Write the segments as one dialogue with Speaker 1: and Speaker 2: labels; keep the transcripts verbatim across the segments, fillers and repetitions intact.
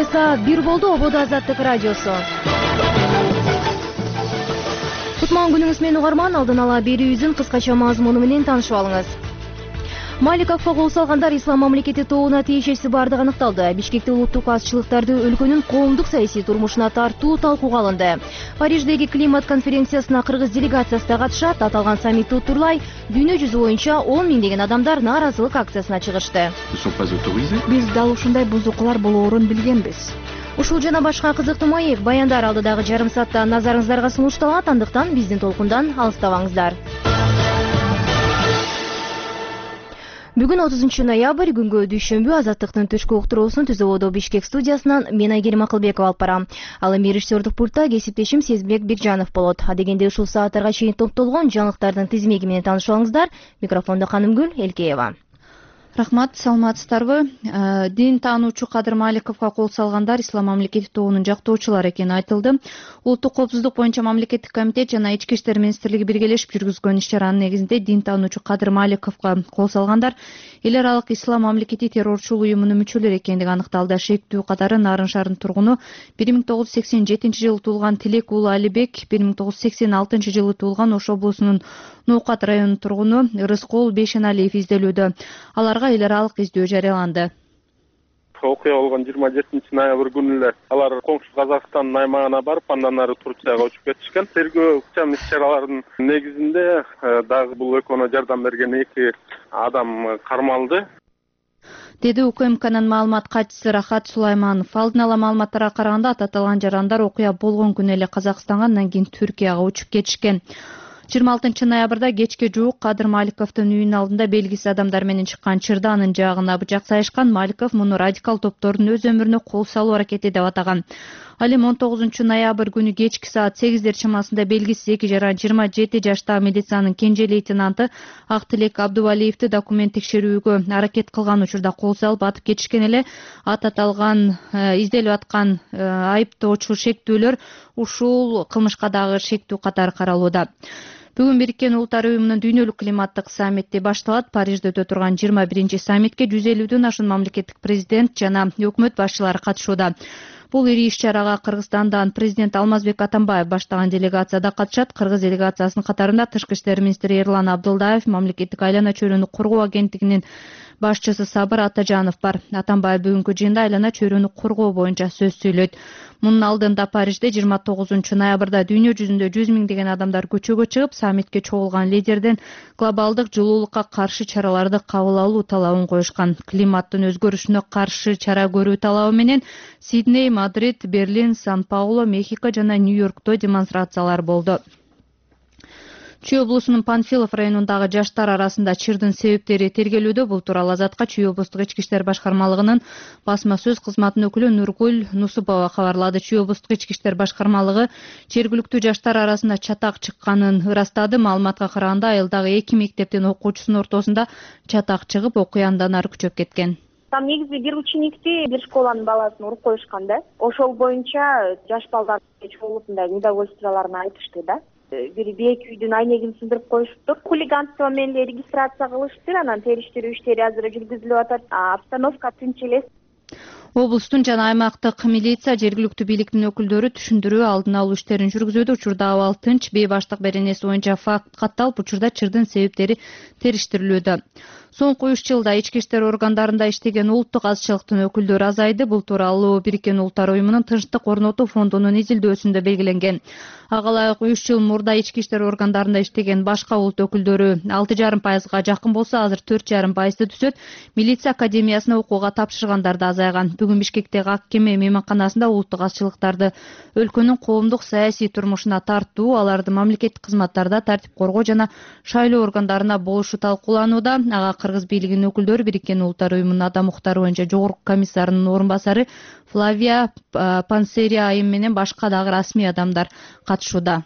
Speaker 1: Эса бир болду ободо Азаттык радиосу. Кутман күнүңүз менен угарман, алдын ала берүүбүздүн кыскача мазмуну менен таанышып алыңыз. Маликовго кол салгандар Ислам мамлекети тобуна тиешеси бардыгы аныкталды. Бишкекте улуттук азчылыктарды өлкөнүн коомдук саясий турмушуна тартуу талкууга алынды. Париждеги климат конференциясына кыргыз делегациясы да катышат. Аталган саммитти утурлай дүйнө жүзү боюнча он миңдеген адамдар нааразылык акциясына чыгышты.
Speaker 2: Биз дал ушундай бузукулар болоорун билгенбиз.
Speaker 1: Ушул жана башка кызыктуу маек баяндар алдыдагы жарым саатта назарыңыздарга сунушталат, андыктан биздин толкундан алыстабаңыздар. Бүгүн отузунчу ноябрь, күнгө дүйшөмбү, Азаттыктын түшкү уктуруусун Түз ободо Бишкек студиясынан мен Айгерим Акылбекова алып барам. Ал эми режиссердук пультта кесиптешим Сезбек Бекжанов болот. Адегенде ушул сааттарга чейин топтолгон жаңылыктардын тизмеги менен таанышып алыңыздар. Микрофондо Канымгүл Элкеева.
Speaker 2: Рахмат, саламатсыздарбы? Дин таануучу Кадыр Маликовго кол салгандар Ислам мамлекети тобунун жактоочулары экени айтылды. Улуттук коопсуздук боюнча мамлекеттик комитет жана Ички иштер министрлиги биргелешип жүргүзгөн иш-чаранын негизинде дин таануучу Кадыр Маликовго кол салгандар эл аралык Ислам мамлекети террорчул уюмунун мүчөлөрү экендиги аныкталды. Шектүү катары Нарын шаарынын тургуну бир миң тогуз жүз сексен жетинчи жылы туулган Тилек уулу Алибек, бир миң тогуз жүз сексен алтынчы жылы туулган Ош облусунун Ноокат районунун тургуну Рыскол Бейшеналиев изделүүдө. Аларга эл аралык издөө жарыяланды.
Speaker 3: Окуя болгон жыйырма жетинчи ноябрь күнү эле алар коңшу Казакстандын аймагына барып, андан ары Турцияга учуп кетишкен. Тергөө иш-чараларынын негизинде дагы бул экөөнө жардам берген эки адам кармалды,
Speaker 2: деди УКМКнын маалымат катчысы Рахат Сулайманов. Алдын ала маалыматтарга караганда аталган жарандар окуя болгон күнү эле Казакстанга, андан кийин Түркияга учуп кетишкен. жыйырма алтынчы ноябрда кечке жуук Кадыр Маликовдун үйүнүн алдында белгисиз адамдар менен чыккан чырда анын жаагына бычак сайышкан. Маликов муну радикал топтордун өз өмүрүнө кол салуу аракети деп атаган. Ал эми он тогузунчу ноябрь күнү кечки саат сегиздер чамасында белгисиз эки жаран жыйырма жети жаштагы милициянын кенже лейтенанты Актилек Абдувалиевди документ текшерүүгө аракет кылган учурда кол салып атып кетишкен эле. Ат аталган изделип аткан айыптоочу шектүүлөр ушул кылмышка дагы шектүү катары каралууда. Бүгүн Бириккен Улуттар уюмунун дүйнөлүк климаттык саммити башталат. Парижде өтө турган жыйырма биринчи саммитке жүз элүүдөн ашуун мамлекеттик президент жана өкмөт башчылары катышууда. Бул ири иш-чарага Кыргызстандан президент Алмазбек Атамбаев баштаган делегация да катышат. Кыргыз делегациясынын катарында Тышкы иштер министри Эрлан Абдылдаев, мамлекеттик айлана чөйрөнү коргоо агенттигинин башчысы Сабыр Атажанов бар. Атамбаев бүгүнкү жыйында айлана чөйрөнү коргоо боюнча сөз сүйлөйт. Мунун алдында Парижде жыйырма тогузунчу ноябрда дүйнө жүзүндө жүз миңдеген адамдар көчөгө чыгып, саммитке чогулган лидерден глобалдык жылуулукка каршы чараларды кабыл алуу талабын коюшкан. Климаттын өзгөрүшүнө каршы чара көрүү талабы менен Сидней, Мадрид, Берлин, Сан-Паулу, Мехико жана Нью-Йоркто демонстрациялар болду. Чүй облусунун Панфилов районундагы жаштар арасында чырдын себептери тергелүүдө. Бул тууралуу Азатка Чүй облустук ички иштер башкармалыгынын басма сөз кызматынын өкүлү Нургүл Нусупова кабарлады. Чүй облустук ички иштер башкармалыгы жергиликтүү жаштар арасында чатак чыкканын ырастады. Маалыматка караганда айылдагы эки мектептин окуучусунун ортосунда чатак чыгып, окуя андан ары күчөп кеткен.
Speaker 4: Там негизи бир ученикти, бир школанын баласын уруп коюшкан да. Ошол боюнча жаш балдар чогулуп мындай недовольстволорун айтышты да. Бир бейек үйдүн айнегин сындырып коюшуптур. Хулиганство менен эле регистрация кылышты, анан териштирүү иштери азыр жүргүзүлүп атат. Обстановка тынч эле.
Speaker 2: Облустун жана аймактык милиция, жергиликтүү бийликтин өкүлдөрү түшүндүрүү, алдын алуу иштерин жүргүзүүдө. Учурда абал тынч, бейбаштык беренеси боюнча факт катталып, учурда чырдын себептери териштирилүүдө. Соңку үч жылда ички иштер органдарында иштеген улуттук азчылыктын өкүлдөрү азайды. Бул тууралуу Бириккен Улуттар уюмунун Тынчтык орнотуу фондунун изилдөөсүндө белгиленген. Ага ылайык үч жыл мурда ички иштер органдарында иштеген башка улут өкүлдөрү алты жарым пайызга жакын болсо, азыр төрт жарым пайызды түзөт. Милиция академиясына окууга тапшыргандар да азайган. Бүгүн Бишкектеги Ак кеме мейманканасында улуттук азчылыктарды өлкөнүн коомдук саясий турмушуна тартуу, аларды мамлекеттик кызматтарда тартип коргоо жана шайлоо органдарына болушу талкууланууда. Ага Кыргыз бийлигинин өкүлдөрү, Бириккен Улуттар уюмунун адам укуктары боюнча жогорку комиссарынын орун басары Флавия Пансери айым менен башка дагы расмий адамдар катышууда.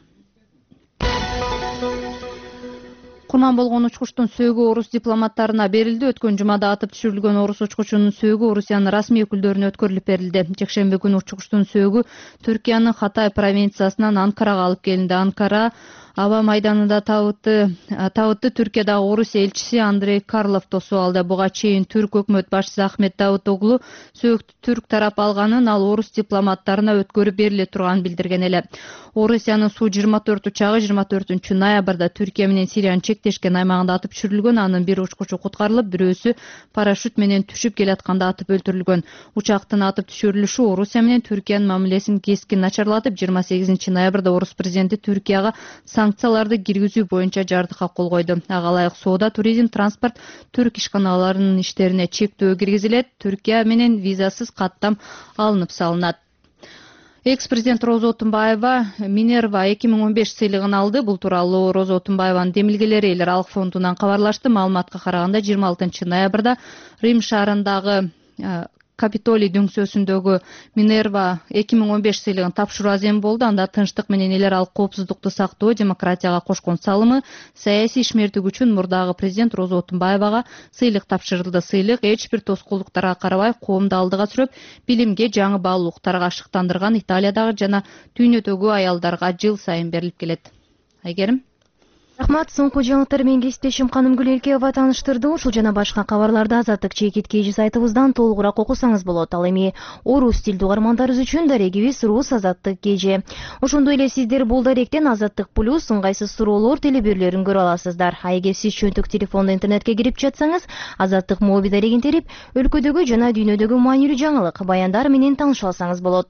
Speaker 2: Курман болгон учкучтун сөөгү орус дипломаттарына берилди. Өткөн жумада атып түшүрүлгөн орус учкучунун сөөгү Орусиянын расмий өкүлдөрүнө өткөрүлүп берилди. Жекшемби күнү учкучтун сөөгү Түркиянын Хатай провинциясынан Анкарага алып келинди. Анкара аба майданында табытты табытты Түркиядагы Орусия элчиси Андрей Карлов тосуп алды. Буга чейин түрк өкмөт башчысы Ахмет Давутоглу сөөгүттү түрк тарап алганын, ал орус дипломаттарына өткөрүп бериле турганын билдирген эле. Орусиянын Су жыйырма төрт учагы жыйырма төртүнчү ноябрда Түркия менен Сириянын чектешкен аймагында атып түшүрүлгөн. Анын бир учкучу куткарылып, бирөөсү парашют менен түшүп келатканда атып өлтүрүлгөн. Учактын атып түшүрүлүшү Орусия менен Түркиянын мамилесин кескин начарлатып, жыйырма сегизинчи ноябрда орус президенти Түркияга санкцияларды киргизүү боюнча жардыкка кол койду. Ага ылайык соода, туризм, транспорт, түрк ишканаларынын иштерине чектөө киргизилет. Түркия менен визасыз каттам алынып салынат. Экс-президент Роза Отунбаева Минерва эки миң он беш сыйлыгын алды. Бул тууралуу Роза Отунбаеванын демилгелери Эл аралык фондунан кабарлашты. Маалыматка караганда жыйырма алтынчы ноябрда Рим шаарындагы Капитолий дөңсөөсүндөгү Минерва эки миң он беш сыйлыгын тапшыруу азем болду. Анда тынчтык менен эл аралык коопсуздукту сактоо, демократияга кошкон салымы, саясий ишмердик үчүн мурдагы президент Роза Отунбаевага сыйлык тапшырылды. Сыйлык эч бир тоскоолдуктарга карабай коомду алдыга сүрөп, билимге, жаңы баалуулуктарга шыктандырган Италиядагы жана дүйнөдөгү аялдарга жыл сайын берилип келет. Айгерим.
Speaker 1: Рахмат, соңку жаңылыктар менен кесиптешим Канымгүл Элкеева тааныштырды. Ушул жана башка кабарларды Азаттык чекит кж сайтыбыздан толугураак окусаңыз болот. Ал эми орус тилдүү угармандарыбыз үчүн дарегибиз Рус Азаттык кж. Ошондой эле сиздер бул даректен Азаттык плюс ыңгайсыз суроолор телебирлерин көрө аласыздар. А эгер сиз чөнтөк телефондо интернетке кирип жатсаңыз, Азаттык моби дарегин терип, өлкөдөгү жана дүйнөдөгү маанилүү жаңылык, баяндар менен тааныша алсаңыз болот.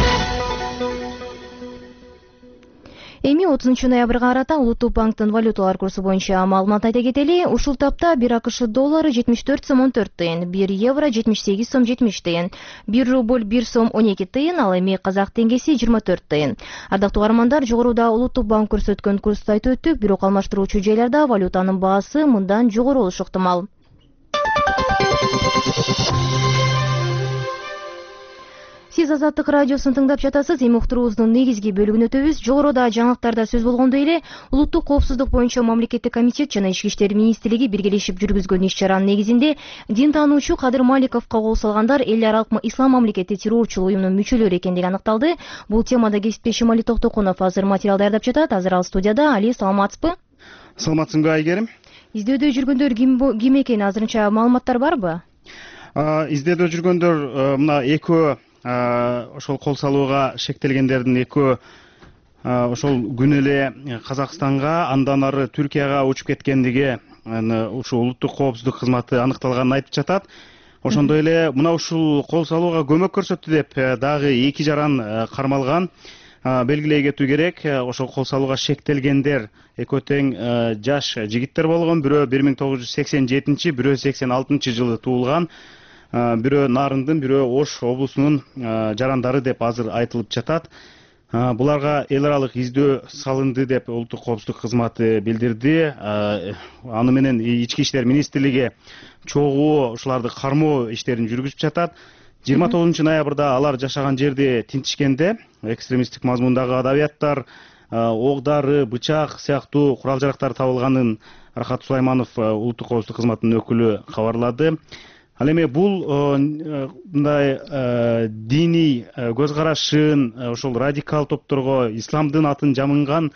Speaker 1: Эми отузунчу ноябрга карата Улуттук банктын валюталар курсу боюнча маалымат айта кетели. Ушул тапта бир АКШ доллары жетимиш төрт сом он төрт тыйын, бир евро жетимиш сегиз сом жетимиш тыйын, бир рубль бир сом он эки тыйын, ал эми казак теңгеси жыйырма төрт тыйын. Ардактуу угармандар, жогоруда Улуттук банк көрсөткөн курсту айтып өттүк, бирок алмаштыруучу жайларда валютанын баасы мындан жогору болушу ыктымал. Сиз Азаттык радиосун тыңдап жатасыз. Эми уктуруубуздун негизги бөлүгүнө өтөбүз. Жогоруда жаңылыктарда сөз болгондой эле, улуттук коопсуздук боюнча мамлекеттик комитет жана Ички иштер министрлиги биргелешип жүргүзгөн иш-чаранын негизинде дин таануучу Кадыр Маликовго кол салгандар эл аралык ислам мамлекети террорчулук уюмунун мүчөлөрү экендиги аныкталды. Бул темада кесиптешим Али Токтокунов азыр материал даярдап жатат. Азыр ал студияда. Али, саламатсызбы?
Speaker 5: Саламатсыңбы, Айгерим?
Speaker 1: Издөөдө жүргөндөр ким ким экени азырынча маалыматтар барбы?
Speaker 5: Издөөдө жүргөндөр мына экөө ошол кол салууга шектелгендердин экөө ошол күнү эле Казакстанга, андан ары Түркияга учуп кеткендиги ушул улуттук коопсуздук кызматы аныкталганын айтып жатат. Ошондой эле мына ушул кол салууга көмөк көрсөттү деп дагы эки жаран кармалган. Белгилей кетүү керек, ошол кол салууга шектелгендер экөө тең жаш жигиттер болгон. Бирөө бир миң тогуз жүз сексен жетинчи, бирөө сексен алтынчы жылы туулган. Бирөө Нарындын, бирөө Ош облусунун жарандары деп азыр айтылып жатат. Буларга эл аралык издөө салынды деп улуттук коопсуздук кызматы билдирди. Аны менен Ички иштер министрлиги чогуу ушуларды кармоо иштерин жүргүзүп жатат. жыйырма тогузунчу ноябрда алар жашаган жерди тинтишкенде экстремисттик мазмундагы адабияттар, оғдары, бычак сыяктуу курал жарактар табылганын Рахат Сулайманов улуттук коопсуздук кызматынын өкүлү кабарлады. Ал эми бул мындай диний көз карашын ошол радикал топторго исламдын атын жамынган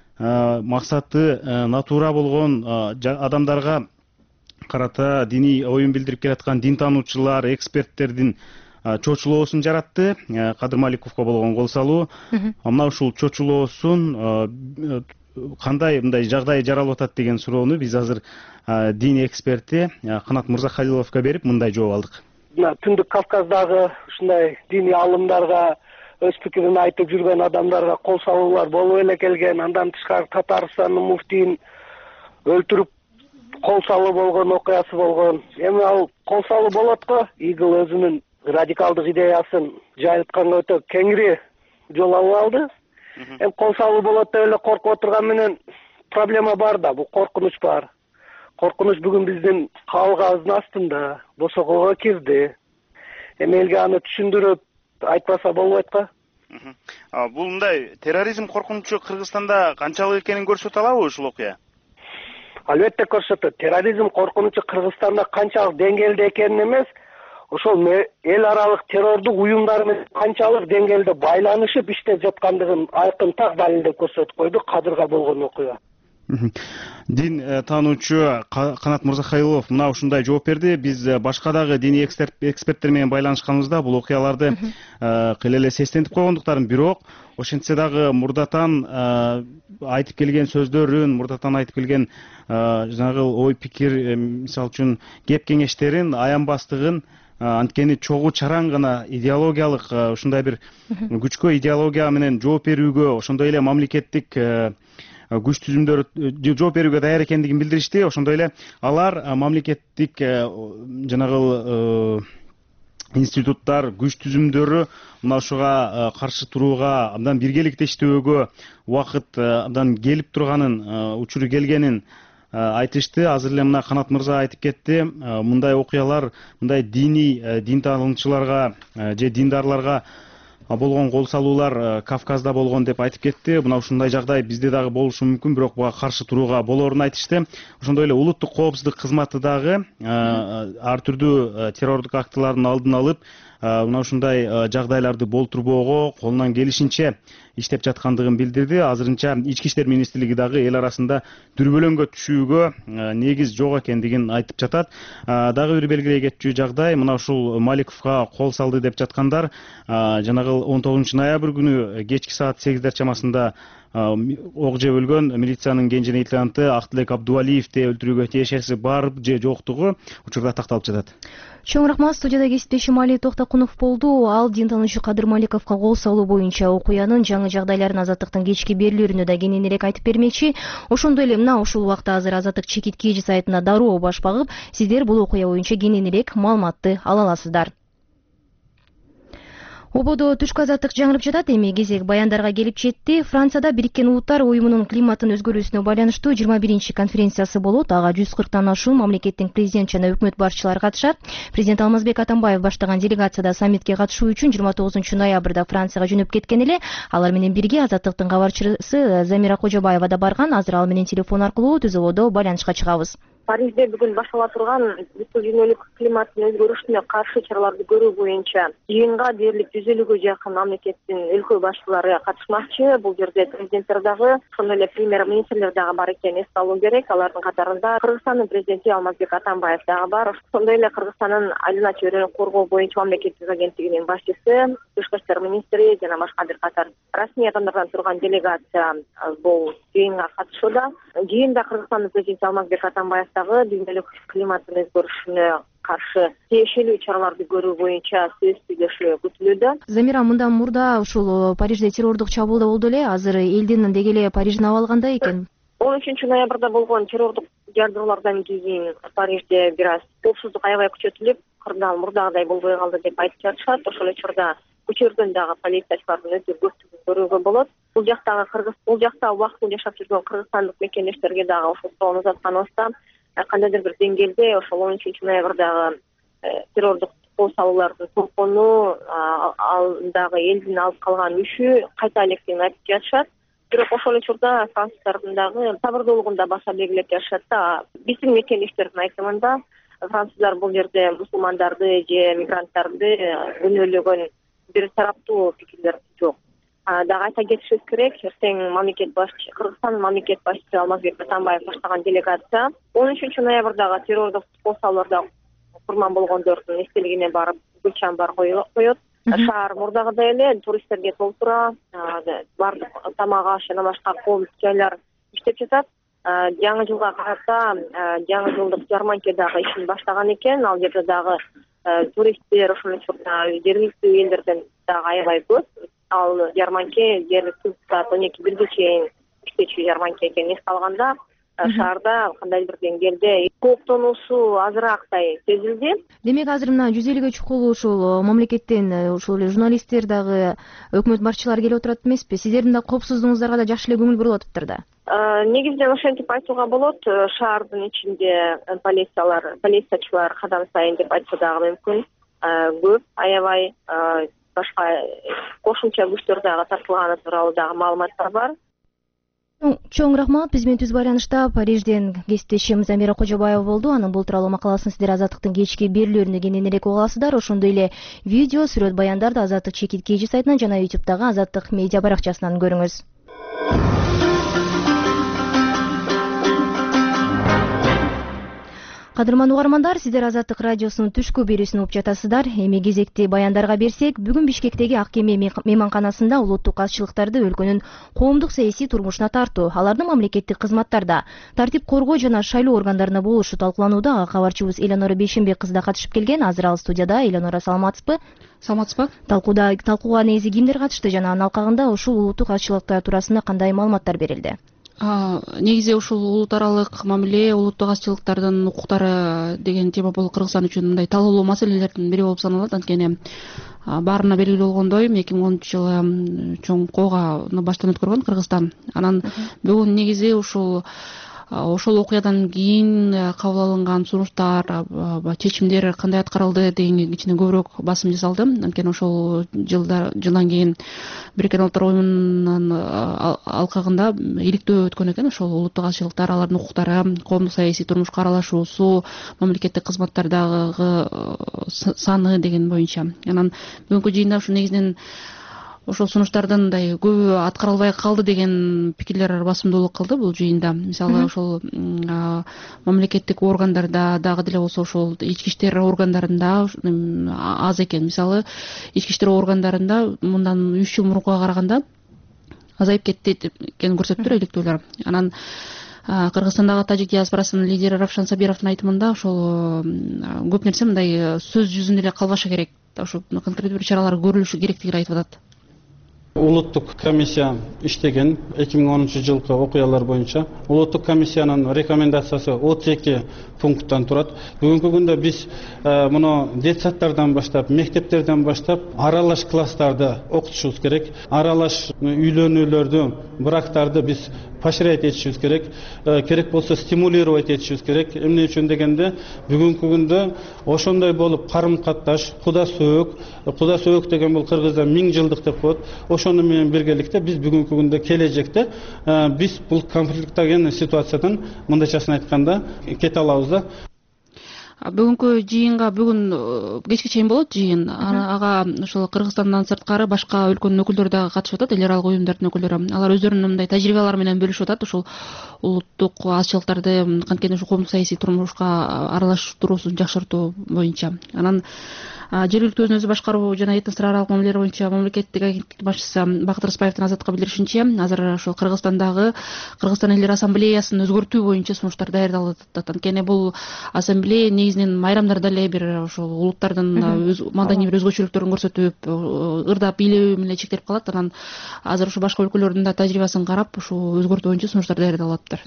Speaker 5: максаты натура болгон адамдарга карата диний оюн билдирип келаткан дин таануучулар, эксперттердин чочулоосун жаратты. Кадыр Маликовго болгон кол салуу мына ушул чочулоосун кандай мындай жагдай жаралып атат деген суроону биз азыр дин эксперти Канат Мырзахалиловго берип мындай жооп алдык.
Speaker 6: Түндүк Кавказдагы ушундай диний алымдарга, өз пикирин айтып жүргөн адамдарга кол салуулар болуп эле келген. Андан тышкары Татарстандын муфтийин өлтүрүп кол салуу болгон окуясы болгон. Эми ал кол салуу болот го. Игил өзүнүн радикалдык идеясын жайылтканга өтө кеңири жол алып алды. Эми кол салуу болот деп эле коркуп отурган менен проблема бар да, бул коркунуч бар. Коркунуч бүгүн биздин кабылгабыздын астында босогого кирди. Эми элге аны түшүндүрүп айтпаса болбойт го.
Speaker 5: Бул мындай терроризм коркунучу Кыргызстанда канчалык экенин көрсөтө алабы ушул окуя?
Speaker 6: Албетте көрсөтөт. Терроризм коркунучу Кыргызстанда канчалык деңгээлде экенин эмес, ошол эл аралык террордук уюмдар менен канчалык деңгээлде байланышып иштеп жаткандыгын айкын так далилдеп көрсөтүп койду Кадырга болгон окуя.
Speaker 5: Дин таануучу Канат Мырзахайлов мына ушундай жооп берди. Биз башка дагы диний эксперттер менен байланышканыбызда бул окуяларды кыйла эле сестентип койгондуктарын, бирок ошентсе дагы мурдатан айтып келген сөздөрүн, мурдатан айтып келген жанагы ой пикир, мисалы үчүн кеп кеңештерин аянбастыгын, анткени чогуу чараң гана идеологиялык ушундай бир күчкө идеология менен жооп берүүгө, ошондой эле мамлекеттик күч түзүмдөр жооп берүүгө даяр экендигин билдиришти. Ошондой эле алар мамлекеттик жанагы институттар, күч түзүмдөрү мына ушуга каршы турууга, абдан биргеликте иштөөгө убакыт абдан келип турганын, учуру келгенин айтышты. Азыр эле мына Канат мырза айтып кетти, мындай окуялар, мындай диний, дин таануучуларга же диндарларга болгон кол салуулар Кавказда болгон деп айтып кетти. Мына ушундай жагдай бизде дагы болушу мүмкүн, бирок буга каршы турууга болоорун айтышты. Ошондой эле улуттук коопсуздук кызматы дагы ар түрдүү террордук актылардын алдын алып, мына ушундай жагдайларды болтурбоого колунан келишинче иштеп жаткандыгын билдирди. Азырынча Ички иштер министрлиги дагы эл арасында дүрбөлөңгө түшүүгө негиз жок экендигин айтып жатат. Дагы бир белгилей кетчү жагдай, мына ушул Маликовго кол салды деп жаткандар жанагы он тогузунчу ноябрь күнү кечки саат сегиздер чамасында ок жеп өлгөн милициянын кенже лейтенанты Актылек Абдувалиевди өлтүрүүгө тиешеси бар же жоктугу учурда такталып жатат.
Speaker 1: Чоң рахмат. Студияда кесиптешим Али Токтокунов болду. Ал дин таануучу Кадыр Маликовго кол салуу боюнча окуянын жаңы жагдайларын Азаттыктын кечки берүүлөрүндө да кененирээк айтып бермекчи. Ошондой эле мына ушул убакта азыр Азаттык чекит кж сайтына дароо баш багып, сиздер бул окуя боюнча кененирээк маалыматты ала аласыздар. Ободо түшкү азаттык жаңырып жатат. Эми кезек баяндарга келип жетти. Францияда Бириккен Улуттар уюмунун климаттын өзгөрүүсүнө байланыштуу жыйырма биринчи конференциясы болот. Ага жүз кырктан ашуун мамлекеттин президент жана өкмөт башчылары катышат. Президент Алмазбек Атамбаев баштаган делегацияда саммитке катышуу үчүн жыйырма тогузунчу ноябрда Францияга жөнөп кеткен эле. Алар менен бирге Азаттыктын кабарчысы Замира Кожобаева да барган. Азыр ал менен телефон аркылуу түз ободо байланышка чыгабыз.
Speaker 4: Парижде бүгүн баштала турган бүткүл дүйнөлүк климаттын өзгөрүшүнө каршы чараларды көрүү боюнча жыйынга дээрлик жүз элүүгө жакын мамлекеттин өлкө башчылары катышмакчы. Бул жерде президенттер дагы, ошондой эле премьер-министрлер дагы бар экенин эске алуу керек. Алардын катарында Кыргызстандын президенти Алмазбек Атамбаев дагы бар. Ошондой эле Кыргызстандын айлана чөйрөнү коргоо боюнча мамлекеттик агенттигинин башчысы, тышкы иштер министри жана башка бир катар расмий адамдардан турган делегация бул жыйынга катышууда. Жыйында Кыргызстандын президенти Алмазбек Атамбаев дагы дүйнөлүк климаттын өзгөрүшүнө каршы тиешелүү чараларды көрүү боюнча сөз сүйлөшүү күтүлүүдө.
Speaker 1: Замира, мындан мурда ушул Парижде террордук чабуулда болду эле. Азыр элдин деги эле Париждин абалы кандай экен?
Speaker 4: он үчүнчү ноябрда болгон террордук жардыруулардан кийин Парижде бир аз коопсуздук аябай күчөтүлүп, кырдаал мурдагыдай болбой калды деп айтып жатышат. Ошол учурда көчөрдөн дагы полициячылардын өтө көптүгүн көрүүгө болот. Бул жактагы кыргыз, бул жакта убакытын жашап жүргөн кыргызстандык мекендештерге дагы ошол суроону узатканыбызда кандайдыр бир деңгээлде ошол он үчүнчү ноябрдагы террордук кол салуулардын толкуну, алдагы элдин алып калган үшү кайта электигин айтып жатышат. Бирок ошол учурда француздардын дагы сабырдуулугун да баса белгилеп жатышат да. Биздин мекендештердин айтымында француздар бул жерде мусулмандарды же мигранттарды күнөөлөгөн бир тараптуу пикирлер жок. Дагы айта кетишибиз керек, эртең мамлекет башчы, Кыргызстандын мамлекет башчысы Алмазбек Атамбаев баштаган делегация он үчүнчү ноябрдагы террордук кол салууларда курман болгондордун эстелигине барып гүл чамбар коет. Шаар мурдагыдай эле туристтерге толтура, баардык тамак аш жана башка коомдук жайлар иштеп жатат. Жаңы жылга карата жаңы жылдык жарманке дагы ишин баштаган экен. Ал жерде дагы туристтер, ошол учурда жергиликтүү элдерден дагы аябай көп. Ал жарманке жергиликтүү саат он эки бирге чейин иштечү жарманке экенин эске алганда шаарда кандайдыр бир деңгээлде кооптонуусу азыраактай сезилди.
Speaker 1: Демек азыр мына жүз элүүгө чукул ушул мамлекеттен ушул эле журналисттер дагы өкмөт башчылары келип отурат эмеспи? Сиздердин да коопсуздугуңуздарга да жакшы эле көңүл бурулуп атыптыр да.
Speaker 4: Негизинен ошентип айтууга болот. Шаардын ичинде полициялар, полициячылар кадам сайын деп айтса дагы мүмкүн көп, аябай башка кошумча күчтөр дагы тартылганы тууралуу дагы маалыматтар бар.
Speaker 1: Чоң рахмат. Биз менен түз байланышта Парижден кесиптешим Замира Кожобаева болду. Анын бул тууралуу макаласын сиздер Азаттыктын кечки берүүлөрүндө кененирээк уга аласыздар. Ошондой эле видео, сүрөт баяндарды Азаттык чекит кежи сайтынан жана ютубтагы Азаттык медиа баракчасынан көрүңүз. Кадырман угармандар, сиздер Азаттык радиосунун түшкү берүүсүн угуп жатасыздар. Эми кезекти баяндарга берсек, бүгүн Бишкектеги Ак кеме мейманканасында улуттук азчылыктарды өлкөнүн коомдук саясий турмушуна тартуу, алардын мамлекеттик кызматтарда, тартип коргоо жана шайлоо органдарында болушу талкууланууда. Ага кабарчыбыз Элеонора Бейшенбек кызы да катышып келген. Азыр ал студияда. Элеонора, саламатсызбы?
Speaker 2: Саламатсызбы?
Speaker 1: Талкууда талкууга негизи кимдер катышты жана анын алкагында ушул улуттук азчылыктар туурасында кандай маалыматтар берилди?
Speaker 2: Негизи ушул улут аралык мамиле, улуттук азчылыктардын укуктары деген тема бул Кыргызстан үчүн мындай талкуулуу маселелердин бири болуп саналат. Анткени баарына белгилүү болгондой, эки миң онунчу жылы чоң коогану баштан өткөргөн Кыргызстан. Анан бүгүн негизи ушул ошол окуядан кийин кабыл алынган сунуштар, чечимдер кандай аткарылды дегенге кичине көбүрөөк басым жасалды. Анткени ошол жылдан кийин Бириккен Улуттар уюмунун алкагында иликтөө өткөн экен. Ошол улуттук азчылыктар, алардын укуктары, коомдук саясий турмушка аралашуусу, мамлекеттик кызматтардагы саны деген боюнча. Анан бүгүнкү жыйында ушу негизинен ошол сунуштардын мындай көбү аткарылбай калды деген пикирлер басымдуулук кылды бул жыйында. Мисалы, ошол мамлекеттик органдарда дагы деле болсо ошол ички иштер органдарында аз экен. Мисалы, ички иштер органдарында мындан үч жыл мурункуга караганда азайып кетти экенин көрсөттүр иликтөөлөр. Анан Кыргызстандагы тажик диаспорасынын лидери Равшан Сабировдун айтымында ошол көп нерсе мындай сөз жүзүндө эле калбашы керек. Ошо конкреттүү бир чаралар көрүлүшү керектигин айтып атат.
Speaker 7: Улуттук комиссия иштеген эки миң онунчу жылкы окуялар боюнча. Улуттук комиссиянын рекомендациясы отуз эки пункттан турат. Бүгүнкү күндө биз муну детсадтардан баштап, мектептерден баштап аралаш класстарды окутушубуз керек. Аралаш үйлөнүүлөрдү, брактарды биз поощрять этишибиз керек. Керек болсо стимулировать этишибиз керек. Эмне үчүн дегенде, бүгүнкү күндө ошондой болуп карым катташ, куда сөөк, куда сөөк деген бул кыргызда миң жылдык деп коет. Ошону менен биргеликте биз бүгүнкү күндө келечекте биз бул конфликттеген ситуациядан мындайчасын айтканда кете алабыз да.
Speaker 2: Бүгүнкү жыйынга бүгүн кечке чейин болот жыйын. Ага ошол Кыргызстандан сырткары башка өлкөнүн өкүлдөрү дагы катышып атат, эл аралык уюмдардын өкүлдөрү. Алар өздөрүнүн мындай тажрыйбалары менен бөлүшүп атат. Ошол улуттук азчылыктарды канткени ушу коомдук саясий турмушка аралаштыруусун жакшыртуу боюнча. Анан жергиликтүү өзүн өзү башкаруу жана этностор аралык мамилелер боюнча мамлекеттик агенттиктин башчысы Бакыт Рыспаевдин Азаттыкка билдиришинче, азыр ошол Кыргызстандагы Кыргызстан элдер ассамблеясын өзгөртүү боюнча сунуштар даярдалып атат. Анткени бул ассамблея негизинен майрамдарда эле бир ошол улуттардын маданий бир өзгөчөлүктөрүн көрсөтүп, ырдап бийлөө менен чектелип калат. Анан азыр ушу башка өлкөлөрдүн да тажрыйбасын карап, ушу өзгөртүү боюнча сунуштар даярдалып атыптыр.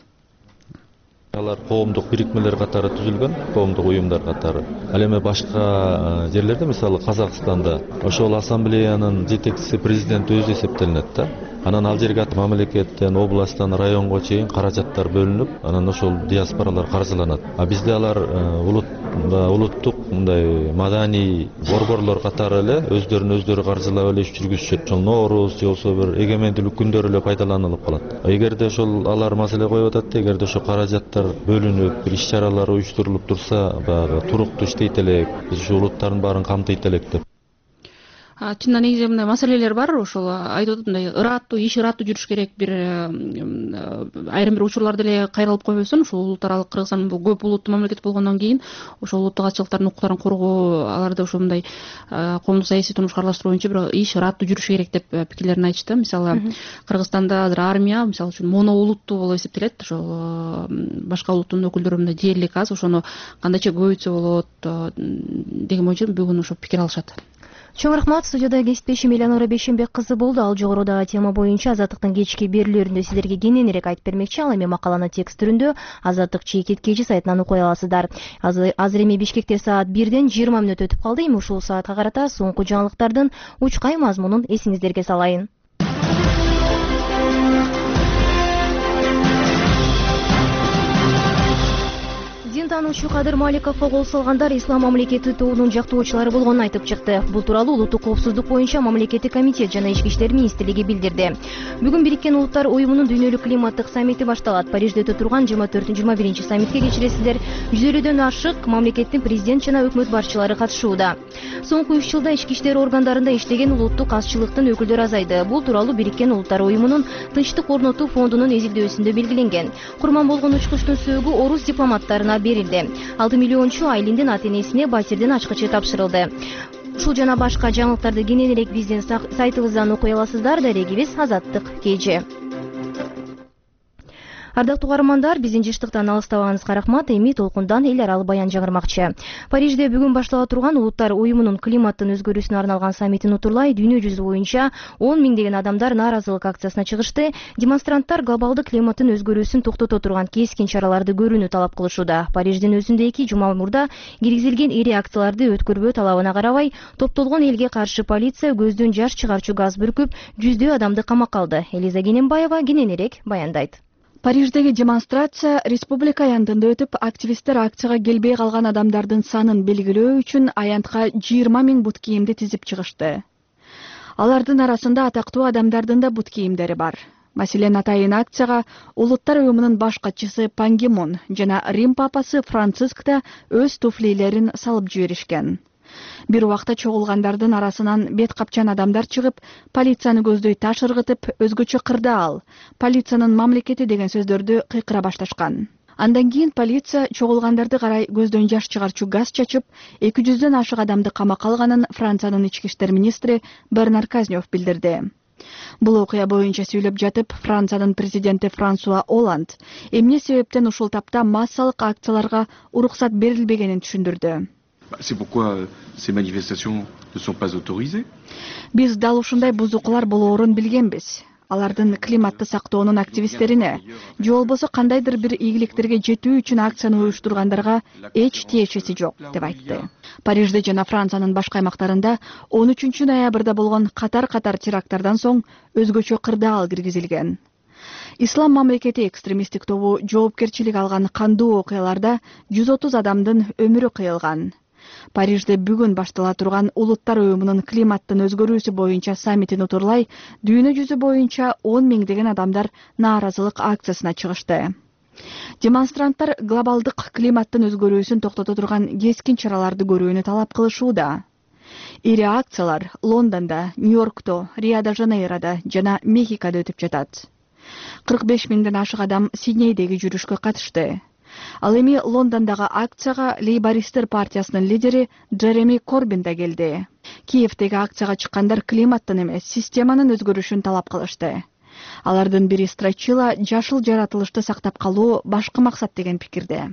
Speaker 8: Алар коомдук бирикмелер катары түзүлгөн, коомдук уюмдар катары. Ал эми башка жерлерде, мисалы Казакстанда, ошол ассамблеянын жетекчиси президент өзү эсептелинет да. Анан ал жерге мамлекеттен, областтан, районго чейин каражаттар бөлүнүп, анан ошол диаспоралар каржыланат. А бизде алар улуттук мындай маданий борборлор катары эле өздөрүн өздөрү каржылап эле иш жүргүзүшөт. Ошол Нооруз же болбосо бир эгемендүүлүк күндөрү эле пайдаланылып калат. Эгерде ошол алар маселе коюп атат, эгерде ошол каражаттар бөлүнүп, бир иш чаралар уюштурулуп турса, баягы туруктуу иштейт элек, биз ушу улуттардын баарын камтыйт элек деп.
Speaker 2: Чында негизи мындай маселелер бар, ошол айтып атат, мындай ыраттуу, иш ыраттуу жүрүш керек, бир айрым бир учурларда эле кайрылып койбосун. Ошол улут аралык Кыргызстан бул көп улуттуу мамлекет болгондон кийин ошол улуттук азчылыктардын укуктарын коргоо, аларды ошо мындай коомдук саясий турмушка аралаштыруу боюнча бир иш ыраттуу жүрүш керек деп пикирлерин айтышты. Мисалы, Кыргызстанда азыр армия, мисалы үчүн моноулуттуу болуп эсептелет. Ошол башка улуттун өкүлдөрү мындай дээрлик аз, ошону кандайча көбөйтсө болот деген боюнча бүгүн ошо пикир алышат.
Speaker 1: Чоң рахмат. Студияда кесиптешим Элеонора Бейшенбек кызы болду. Ал жогорудагы тема боюнча Азаттыктын кечки берүүлөрүндө сиздерге кененирээк айтып бермекчи. Ал эми макаланы текст түрүндө Азаттык чекит кежи сайтынан окуй аласыздар. Азыр эми Бишкекте саат бирден жыйырма мүнөт өтүп калды. Эми ушул саатка карата соңку жаңылыктардын учкай мазмунун эсиңиздерге салайын. Элибиздин таануучу Кадыр Маликовго кол салгандар Ислам мамлекети тобунун жактоочулары болгонун айтып чыкты. Бул тууралуу Улуттук коопсуздук боюнча мамлекеттик комитет жана Ички иштер министрлиги билдирди. Бүгүн Бириккен Улуттар уюмунун дүйнөлүк климаттык саммити башталат. Парижде өтө турган жыйырма төртүнчү жыйырма биринчи саммитке кечиресиздер. жүз элүүдөн ашык мамлекеттин президент жана өкмөт башчылары катышууда. Соңку үч жылда ички иштер органдарында иштеген улуттук азчылыктын өкүлдөрү азайды. Бул тууралуу Бириккен Улуттар уюмунун Тынчтык орнотуу фондунун изилдөөсүндө белгиленген. Курман болгон учкучтун сөөгү орус дипломаттарына берилди. алты миллиончу айлиндин ата-энесине батирдин ачкычы тапшырылды. Ушул жана башка жаңылыктарды кененирээк биздин сайтыбыздан окуй аласыздар. Дарегибиз Азаттык Кежи. Ардактуу каармандар, биздин жыштыктан алыстабаңызга рахмат. Эми толкундан эл аралык баян жаңырмакчы. Парижде бүгүн баштала турган Улуттар уюмунун климаттын өзгөрүүсүнө арналган саммитин утурлай дүйнө жүзү боюнча он миңдеген адамдар нааразылык акциясына чыгышты. Демонстранттар глобалдык климаттын өзгөрүүсүн токтото турган кескин чараларды көрүүнү талап кылышууда. Париждин өзүндө эки жума мурда киргизилген ири акцияларды өткөрбөө талабына карабай, топтолгон элге каршы полиция көздөн жаш чыгарчу газ бүркүп, жүздөй адамды камакка алды. Элиза Кененбаева кененирээк баяндайт.
Speaker 9: Париждеги демонстрация республика аянтында өтүп, активисттер акцияга келбей калган адамдардын санын белгилөө үчүн аянтка жыйырма миң бут кийимди тизип чыгышты. Алардын арасында атактуу адамдардын да бут кийимдери бар. Маселен, атайын акцияга Улуттар уюмунун баш катчысы Пан Ги Мун жана Рим папасы Франциск да өз туфлилерин салып жиберишкен. Бир убакта чогулгандардын арасынан бет капчан адамдар чыгып, полицияны көздөй таш ыргытып, өзгөчө кырдаал, полициянын мамлекети деген сөздөрдү кыйкыра башташкан. Андан кийин полиция чогулгандарды карай көздөн жаш чыгарчу газ чачып, эки жүздөн ашык адамды камакка алганын Франциянын ички иштер министри Бернар Казнев билдирди. Бул окуя боюнча сүйлөп жатып, Франциянын президенти Франсуа Оланд эмне себептен ушул тапта массалык акцияларга уруксат берилбегенин түшүндүрдү.
Speaker 10: C'est pourquoi ces manifestations ne sont pas autorisées.
Speaker 9: Биз дал ушундай бузукулар болоорун билгенбиз. Алардын климатты сактоонун активисттерине, же болбосо кандайдыр бир ийгиликтерге жетүү үчүн акцияны уюштургандарга эч тиешеси жок, деп айтты. Парижде жана Франциянын башка аймактарында он үчүнчү ноябрда болгон катар-катар теракттардан соң өзгөчө кырдаал киргизилген. Ислам мамлекети экстремисттик тобу жоопкерчилик алган кандуу окуяларда жүз отуз адамдын өмүрү кыйылган. Парижде бүгүн баштала турган Улуттар уюмунун климаттын өзгөрүүсү боюнча саммитин утурлай дүйнө жүзү боюнча он миңдеген адамдар нааразылык акциясына чыгышты. Демонстранттар глобалдык климаттын өзгөрүүсүн токтото турган кескин чараларды көрүүнү талап кылышууда. Ири акциялар Лондондо, Нью-Йоркто, Рио-де-Жанейродо жана Мехикодо өтүп жатат. кырк беш миңден ашык адам Сиднейдеги жүрүшкө катышты. Ал эми Лондондогу акцияга Лейбористтер партиясынын лидери Джереми Корбин да келди. Киевдеги акцияга чыккандар климаттын эмес, системанын өзгөрүшүн талап кылышты. Алардын бири Страчила жашыл жаратылышты сактап калуу башкы максат деген пикирде.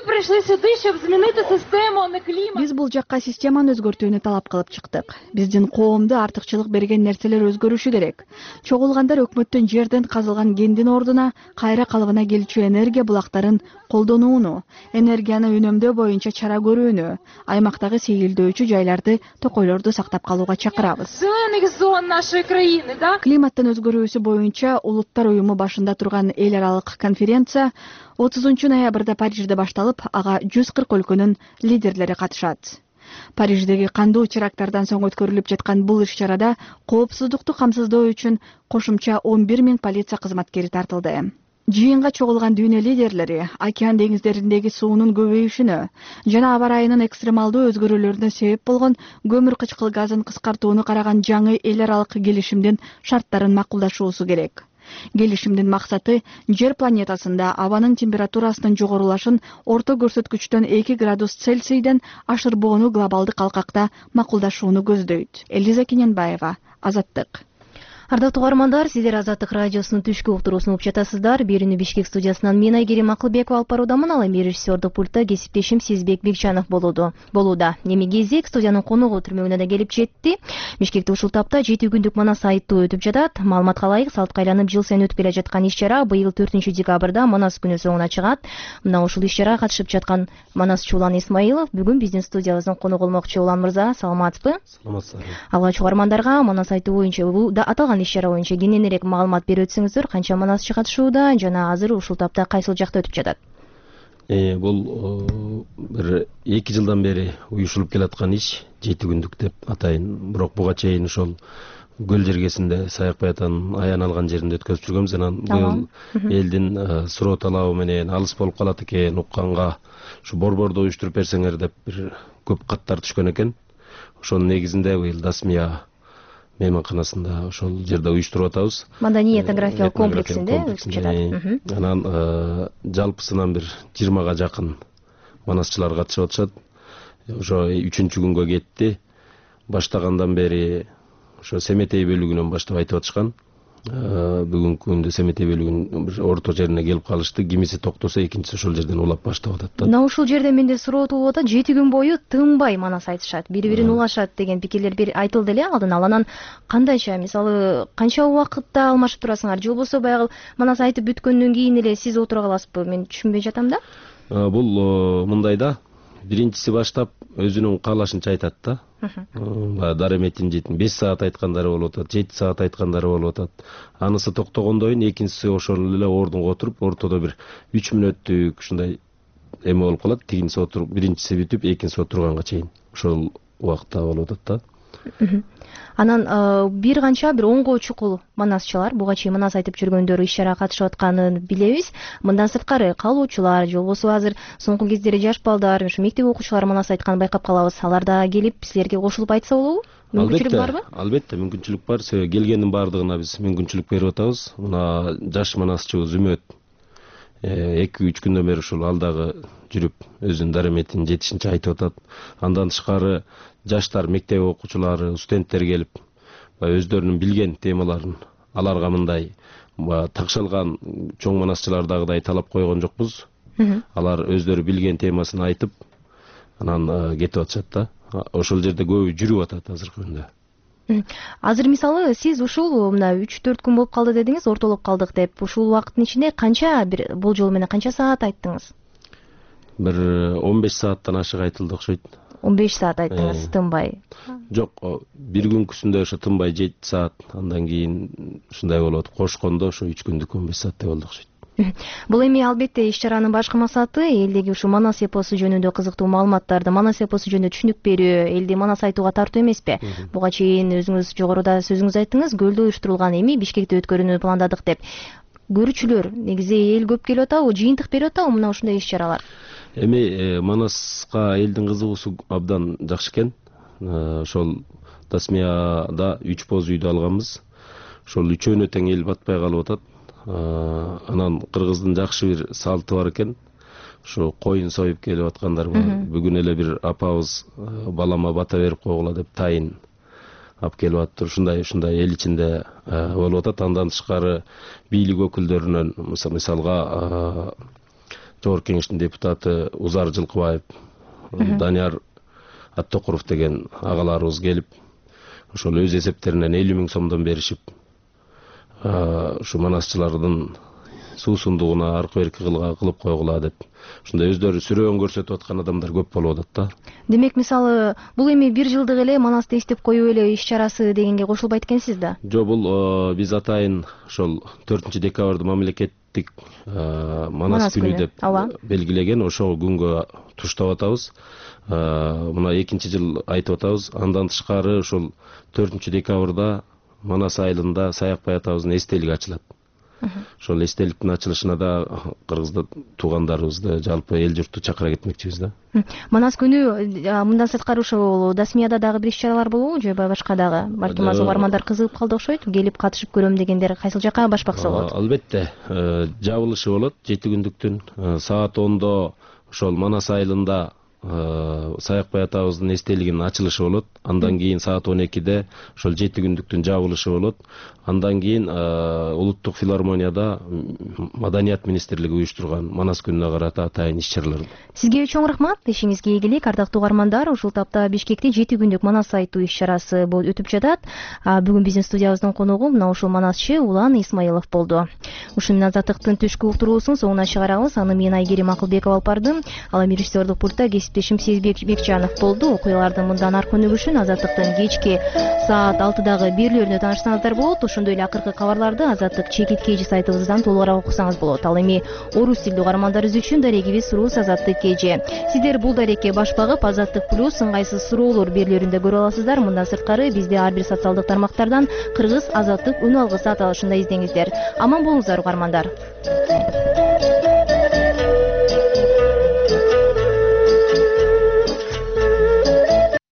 Speaker 9: Биз бул жакка системаны өзгөртүүнү талап кылып чыктык. Биздин коомду артыкчылык берген нерселер өзгөрүшү керек. Чогулгандар өкмөттүн жерден казылган кендин ордуна кайра калыбына келчү энергия булактарын колдонууну, энергияны үнөмдөө боюнча чара көрүүнү, аймактагы сейилдөөчү жайларды, токойлорду сактап калууга чакырабыз. Климаттын өзгөрүүсү боюнча Улуттар уюму башында турган эл аралык конференция отузунчу ноябрда Парижде башталып, ага жүз кырк өлкөнүн лидерлери катышат. Париждеги кандуу теракттардан соң өткөрүлүп жаткан бул иш-чарада коопсуздукту камсыздоо үчүн кошумча он бир миң полиция кызматкери тартылды. Жыйынга чогулган дүйнө лидерлери океан деңиздериндеги суунун көбөйүшүнө жана аба ырайынын экстремалдуу өзгөрүүлөрүнө себеп болгон көмүр кычкыл газын кыскартууну караган жаңы эл аралык келишимдин шарттарын макулдашуусу керек. Келишимдин максаты жер планетасында абанын температурасынын жогорулашын орто көрсөткүчтөн эки градус Цельсийден ашырбоону глобалдык алкакта макулдашууну көздөйт. Элиза Кененбаева, Азаттык.
Speaker 1: Ардактуу каармандар, сиздер Азаттык радиосунун түшкү уктуруусун угуп жатасыздар. Берүүнү Бишкек студиясынан мен Айгерим Акылбекова алып баруудамын. Ал эми режиссердик пультта кесиптешим Сезбек Бекчанов болууда. Эми кезек студиянын коногу түрмөгүнө да келип жетти. Бишкекте ушул тапта жети күндүк Манас айыттуу өтүп жатат. Маалыматка ылайык, салтка айланып жыл сайын өтүп келе жаткан иш-чара быйыл төртүнчү декабрда Манас күнү соңуна чыгат. Мына ушул иш-чарага катышып жаткан Манасчы Улан Исмаилов бүгүн биздин студиябыздын коногу болмокчу. Улан мырза, саламатсызбы?
Speaker 11: Саламатсыздар.
Speaker 1: Алгач каармандарга Манас айыттуу боюнча бул да аталган иш-чара боюнча кененирээк маалымат берип өтсөңүздөр, канча манасчы катышууда жана азыр ушул тапта кайсыл жакта өтүп жатат?
Speaker 11: Бул бир эки жылдан бери уюшулуп келаткан иш, жети күндүк деп атайын. Бирок буга чейин ошол көл жергесинде Саяк Баятанын аян алган жеринде өткөзүп жүргөнбүз. Анан быйыл элдин суроо талабы менен алыс болуп калат экен укканга ушу борборду уюштуруп берсеңер деп бир көп каттар түшкөн экен. Ошонун негизинде быйыл Дасмия мейманканасында ошол жерде уюштуруп атабыз.
Speaker 1: Маданий этнографиялык комплексинде өтүп жатат.
Speaker 11: Анан жалпысынан бир жыйырмага жакын манасчылар катышып атышат. Ошо үчүнчү күнгө кетти. Баштагандан бери ошо Семетей бөлүгүнөн баштап айтып атышкан. Бүгүнкү күндө Семетей бөлүгүнүн бир орто жерине келип калышты. Кимиси токтосо, экинчиси ошол жерден улап баштап атат да.
Speaker 1: Мына ушул жерде менде суроотулуп атат. жети күн бою тынбай манас айтышат, бири-бирин улашат деген пикирлер бир айтылды эле алдын ала. Анан кандайча, мисалы, канча убакытта алмашып турасыңар? Же болбосо баягы манас айтып бүткөндөн кийин эле сиз отура каласызбы? Мен түшүнбөй жатам да.
Speaker 11: Бул мындай да. Биринчиси баштап өзүнүн каалашынча айтат да. Дареметин жетин беш саат айткандары болуп атат, жети саат айткандары болуп атат. Анысы токтогондон кийин экинчиси ошол эле ордунга отуруп, ортодо бир үч мүнөттүк ушундай эме болуп калат. Тигинчиси отуруп, биринчиси бүтүп, экинчиси отурганга чейин ошол убакытта болуп атат да.
Speaker 1: Анан бир канча бир онго чукул манасчылар, буга чейин манас айтып жүргөндөр иш чарага катышып атканын билебиз. Мындан сырткары калуучулар, же болбосо азыр соңку кездери жаш балдар, ушу мектеп окуучулары манас айтканын байкап калабыз. Алар да келип силерге кошулуп айтса болобу? Мүмкүнчүлүк барбы?
Speaker 11: Албетте, мүмкүнчүлүк бар. Себеби келгендин баардыгына биз мүмкүнчүлүк берип атабыз. Мына жаш манасчыбыз Үмөт эки үч күндөн бери ушул алдагы жүрүп өзүнүн дареметин жетишинче айтып атат. Андан тышкары жаштар, мектеп окуучулары, студенттер келип, өздөрүнүн билген темаларын аларга мындай такшалган чоң манасчылардагыдай талап койгон жокпуз. Алар өздөрү билген темасын айтып, анан кетип атышат да. Ошол жерде көбү жүрүп атат азыркы күндө.
Speaker 1: Азыр мисалы сиз ушул мына үч төрт күн болуп калды дедиңиз, ортолуп калдык деп. Ушул убакыттын ичинде канча бир болжол менен канча саат айттыңыз?
Speaker 11: Бир он беш сааттан ашык айтылды окшойт.
Speaker 1: он беш саат айттыңыз, тынбай?
Speaker 11: Жок, бир күнкүсүндө ошо тынбай жети саат, андан кийин ушундай болот. Кошкондо ошо үч күндүк он беш сааттай болду окшойт.
Speaker 1: Бул эми албетте иш чаранын башкы максаты элдеги ушу манас эпосу жөнүндө кызыктуу маалыматтарды, манас эпосу жөнүндө түшүнүк берүү, элди манас айтууга тартуу эмеспи? Буга чейин өзүңүз жогоруда сөзүңүз айттыңыз, көлдө уюштурулган, эми Бишкекте өткөрүүнү пландадык деп. Көрүүчүлөр, негизи эл көп келип атабы, жыйынтык берип атабы мына ушундай иш чаралар?
Speaker 11: Эми манаска элдин кызыгуусу абдан жакшы экен. Ошол Дасмияда үч боз үйдү алганбыз. Ошол үчөөнө тең эл батпай калып атат. Анан кыргыздын жакшы бир салты бар экен. Ошо коюн союп келип аткандар бар. Бүгүн эле бир апабыз балама бата берип койгула деп тайын алып келип атты. Ушундай ушундай эл ичинде болуп атат. Андан тышкары бийлик өкүлдөрүнөн мисалга Жогорку Кеңештин депутаты Узар Жылкыбаев, Данияр Аттокуров деген агаларыбыз келип, ошол өз эсептеринен элүү миң сомдон беришип, ушу манасчылардын суусундугуна аркы берки кылып койгула деп. Ушундай өздөрү сүрөөн көрсөтүп аткан адамдар көп болуп атат да.
Speaker 1: Демек, мисалы, бул эми бир жылдык эле манасты эстеп коюу эле иш чарасы дегенге кошулбайт экенсиз да?
Speaker 11: Жок, бул биз атайын ошол төртүнчү декабрда мамлекеттик манас күнү деп белгилеген. Ошол күнгө туштап атабыз. Мына экинчи жыл айтып атабыз. Андан тышкары ошол төртүнчү декабрда Манас айылында Саяк Баятабыздын эстелиги ачылат. Ошол эстеликтин ачылышына да кыргызды туугандарыбызды, жалпы эл журтту чакыра кетмекчибиз да.
Speaker 1: Манас күнү мындан сырткары ошол Дасмияда дагы бир иш чаралар болобу же башка дагы? Балким аз угармандар кызыгып калды окшойт. Келип катышып көрөм дегендер кайсыл жака башпакса болот?
Speaker 11: Албетте, жабылышы болот жети күндүктүн. Саат ондо ошол Манас айылында Саяк Баятабыздын эстелигинин ачылышы болот. Андан кийин саат он экиде ошол жети күндүктүн жабылышы болот. Андан кийин улуттук филармонияда Маданият министрлиги уюштурган Манас күнүнө карата атайын иш чаралар.
Speaker 1: Сизге чоң рахмат. Ишиңизге ийгилик. Ардактуу угармандар, ушул тапта Бишкекте жети күндүк манас айтуу иш чарасы өтүп жатат. Бүгүн биздин студиябыздын коногу мына ушул манасчы Улан Исмаилов болду. Ушун менен Азаттыктын түшкү уктуруусун соңуна чыгарабыз. Аны мен Айгерим Акылбекова алып бардым. Ал эми режиссерлук пультта кесиптешим Сезбек Бекжанов болду. Окуялардын мындан аркы өнүгүшүн Азаттыктын кечки саат алтыдагы берүүлөрүнө тааныштырсаңыздар болот. Ошондой эле акыркы кабарларды Азаттык чекиткеji сайтыбыздан толугураак окусаңыз болот. Ал эми орус тилдүү угармандарыбыз үчүн дарегибиз Сурус Азаттык кеже. Сиздер бул дарекке баш багып Азаттык плюс ыңгайсыз суроолор берүүлөрүндө көрө аласыздар. Мындан сырткары бизди ар бир социалдык тармактардан Кыргыз Азаттык үн алгысы аталышында издеңиздер. Аман болуңуздар угармандар.